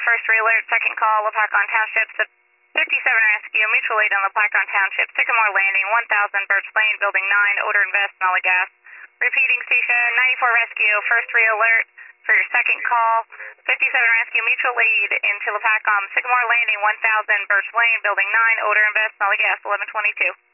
first re-alert, second call, Lapacon Township, 57 Rescue, mutual aid on Lapacon Township, Sycamore Landing, 1000 Birch Lane, Building 9, odor and vest, smell of gas. Repeating station, 94 Rescue, first re-alert for your second call, 57 Rescue, mutual aid into Lapacon, Sycamore Landing, 1000 Birch Lane, Building 9, odor and vest, smell of gas, 1122.